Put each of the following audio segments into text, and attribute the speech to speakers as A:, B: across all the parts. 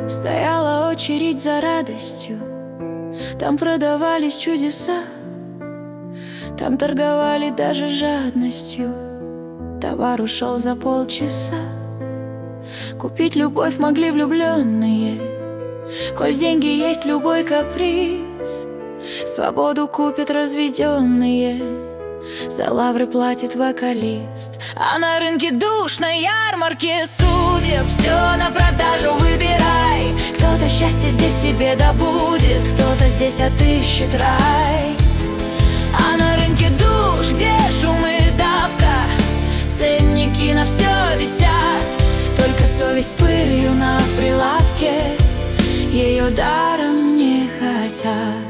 A: Стояла очередь за радостью, там продавались чудеса, там торговали даже жадностью. Товар ушел за полчаса. Купить любовь могли влюбленные, коль деньги есть любой каприз. Свободу купят разведенные, за лавры платит вокалист. А на рынке душ, на ярмарке судеб все на продажу выбирай. Кто-то счастье здесь себе добудет, кто-то здесь отыщет рай. А на рынке душ, где шум и давка, ценники на все висят, только совесть пылью на прилавке, ее даром не хотят.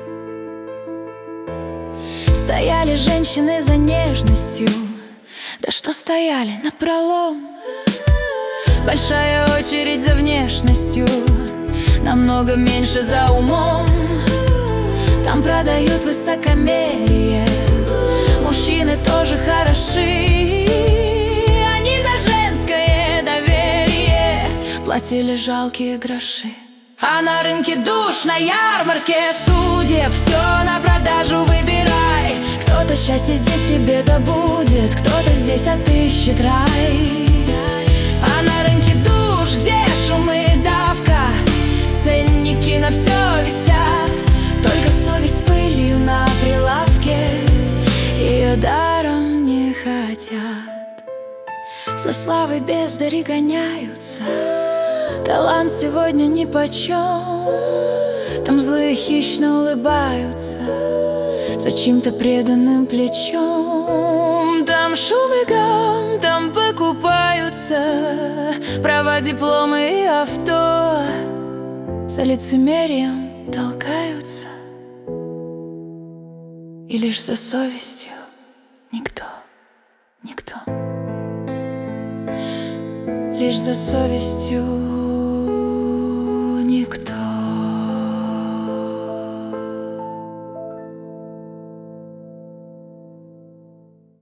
A: Стояли женщины за нежностью, да что стояли напролом. Большая очередь за внешностью, намного меньше за умом. Там продают высокомерие, мужчины тоже хороши. Они за женское доверие платили жалкие гроши. А на рынке душ, на ярмарке судеб все на продажу выбирай. Кто-то счастье здесь себе добудет, кто-то здесь отыщет рай. А на рынке душ, где шум и давка, ценники на все висят, только совесть пылью на прилавке, ее даром не хотят. За славой бездари гоняются, талант сегодня нипочем. Там злые хищно улыбаются за чьим-то преданным плечом. Там шум и гам, там покупаются права, дипломы и авто, за лицемерием толкаются, и лишь за совестью никто. Лишь за совестью